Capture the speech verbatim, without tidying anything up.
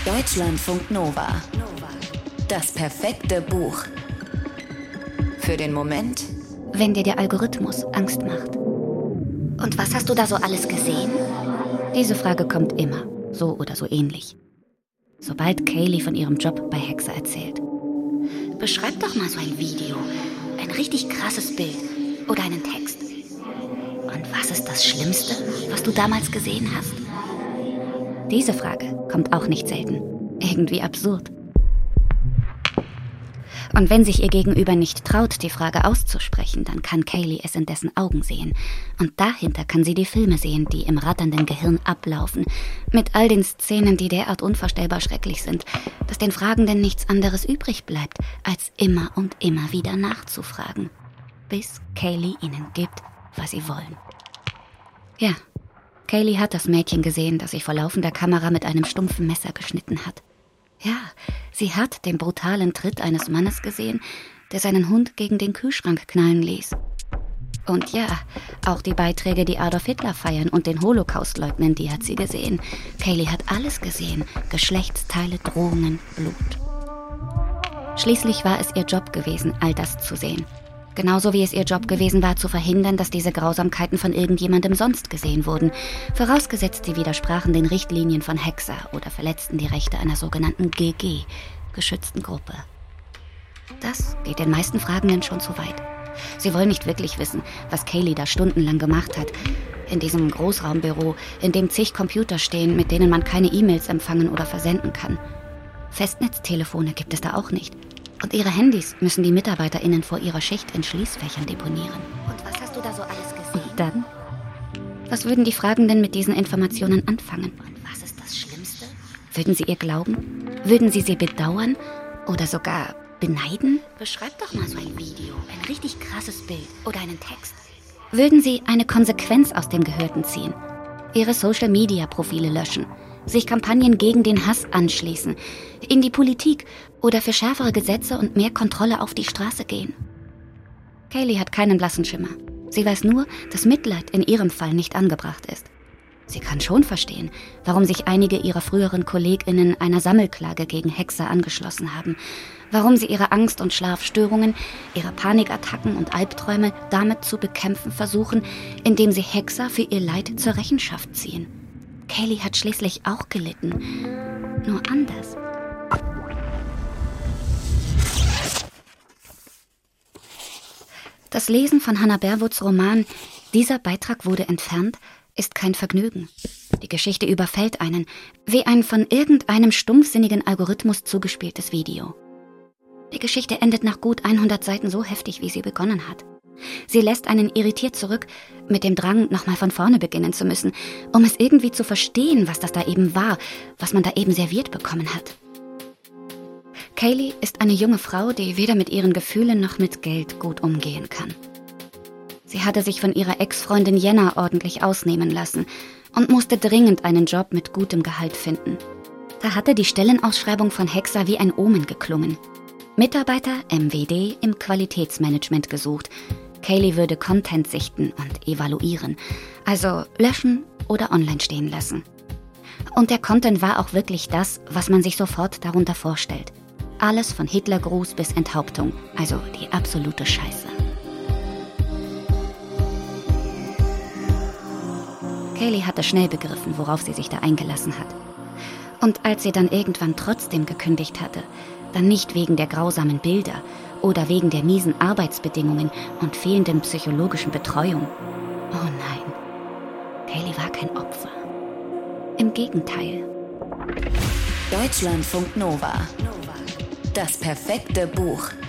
Deutschlandfunk Nova. Das perfekte Buch. Für den Moment, wenn dir der Algorithmus Angst macht. Und was hast du da so alles gesehen? Diese Frage kommt immer, so oder so ähnlich. Sobald Kaylee von ihrem Job bei Hexer erzählt. Beschreib doch mal so ein Video, ein richtig krasses Bild oder einen Text. Und was ist das Schlimmste, was du damals gesehen hast? Diese Frage kommt auch nicht selten. Irgendwie absurd. Und wenn sich ihr Gegenüber nicht traut, die Frage auszusprechen, dann kann Kaylee es in dessen Augen sehen. Und dahinter kann sie die Filme sehen, die im ratternden Gehirn ablaufen, mit all den Szenen, die derart unvorstellbar schrecklich sind, dass den Fragenden nichts anderes übrig bleibt, als immer und immer wieder nachzufragen, bis Kaylee ihnen gibt, was sie wollen. Ja, Kaylee hat das Mädchen gesehen, das sich vor laufender Kamera mit einem stumpfen Messer geschnitten hat. Ja, sie hat den brutalen Tritt eines Mannes gesehen, der seinen Hund gegen den Kühlschrank knallen ließ. Und ja, auch die Beiträge, die Adolf Hitler feiern und den Holocaust leugnen, die hat sie gesehen. Kaylee hat alles gesehen. Geschlechtsteile, Drohungen, Blut. Schließlich war es ihr Job gewesen, all das zu sehen. Genauso wie es ihr Job gewesen war, zu verhindern, dass diese Grausamkeiten von irgendjemandem sonst gesehen wurden. Vorausgesetzt, sie widersprachen den Richtlinien von Hexer oder verletzten die Rechte einer sogenannten G G, geschützten Gruppe. Das geht den meisten Fragenden schon zu weit. Sie wollen nicht wirklich wissen, was Kaylee da stundenlang gemacht hat. In diesem Großraumbüro, in dem zig Computer stehen, mit denen man keine E-Mails empfangen oder versenden kann. Festnetztelefone gibt es da auch nicht. Und ihre Handys müssen die MitarbeiterInnen vor ihrer Schicht in Schließfächern deponieren. Und was hast du da so alles gesehen? Und dann? Was würden die Fragenden mit diesen Informationen anfangen? Und was ist das Schlimmste? Würden sie ihr glauben? Würden sie sie bedauern? Oder sogar beneiden? Beschreib doch mal so ein Video, ein richtig krasses Bild oder einen Text. Würden sie eine Konsequenz aus dem Gehörten ziehen? Ihre Social-Media-Profile löschen? Sich Kampagnen gegen den Hass anschließen, in die Politik oder für schärfere Gesetze und mehr Kontrolle auf die Straße gehen. Kaylee hat keinen blassen Schimmer. Sie weiß nur, dass Mitleid in ihrem Fall nicht angebracht ist. Sie kann schon verstehen, warum sich einige ihrer früheren KollegInnen einer Sammelklage gegen Hexer angeschlossen haben, warum sie ihre Angst- und Schlafstörungen, ihre Panikattacken und Albträume damit zu bekämpfen versuchen, indem sie Hexer für ihr Leid zur Rechenschaft ziehen. Kaylee hat schließlich auch gelitten, nur anders. Das Lesen von Hannah Berwoods Roman »Dieser Beitrag wurde entfernt« ist kein Vergnügen. Die Geschichte überfällt einen, wie ein von irgendeinem stumpfsinnigen Algorithmus zugespieltes Video. Die Geschichte endet nach gut hundert Seiten so heftig, wie sie begonnen hat. Sie lässt einen irritiert zurück, mit dem Drang, nochmal von vorne beginnen zu müssen, um es irgendwie zu verstehen, was das da eben war, was man da eben serviert bekommen hat. Kaylee ist eine junge Frau, die weder mit ihren Gefühlen noch mit Geld gut umgehen kann. Sie hatte sich von ihrer Ex-Freundin Jenna ordentlich ausnehmen lassen und musste dringend einen Job mit gutem Gehalt finden. Da hatte die Stellenausschreibung von Hexer wie ein Omen geklungen. Mitarbeiter M W D im Qualitätsmanagement gesucht. Kaylee würde Content sichten und evaluieren, also löschen oder online stehen lassen. Und der Content war auch wirklich das, was man sich sofort darunter vorstellt. Alles von Hitlergruß bis Enthauptung, also die absolute Scheiße. Kaylee hatte schnell begriffen, worauf sie sich da eingelassen hat. Und als sie dann irgendwann trotzdem gekündigt hatte, dann nicht wegen der grausamen Bilder oder wegen der miesen Arbeitsbedingungen und fehlenden psychologischen Betreuung. Oh nein, Kaylee war kein Opfer. Im Gegenteil. Deutschlandfunk Nova. Das perfekte Buch.